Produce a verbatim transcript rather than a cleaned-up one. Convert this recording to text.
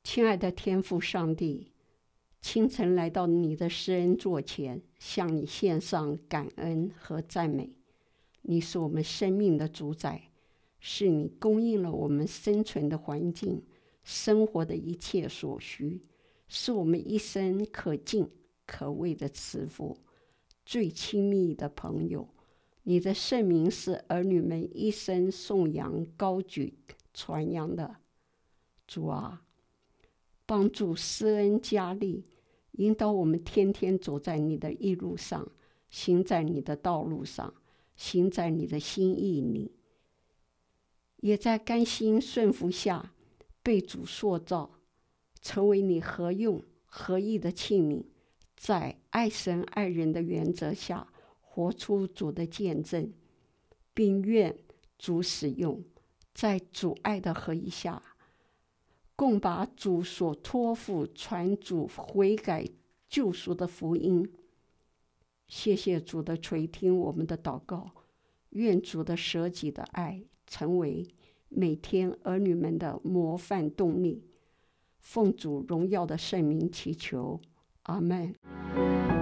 亲爱的天父上帝，清晨来到你的施恩座前，向你献上感恩和赞美。你是我们生命的主宰，是你供应了我们生存的环境，生活的一切所需，是我们一生可敬可畏的慈父，最亲密的朋友。你的圣名是儿女们一生颂扬高举传扬的。主啊，帮助施恩加力，引导我们天天走在你的义路上，行在你的道路上，行在你的心意里，也在甘心顺服下被主塑造，成为你合用合意的器皿，在爱神爱人的原则下活出主的见证，并愿主使用，在主爱的合一下，共把主所托付传主悔改救赎的福音。谢谢主的垂听我们的祷告，愿主的舍己的爱成为每天儿女们的模范动力。奉主荣耀的圣名祈求，阿们。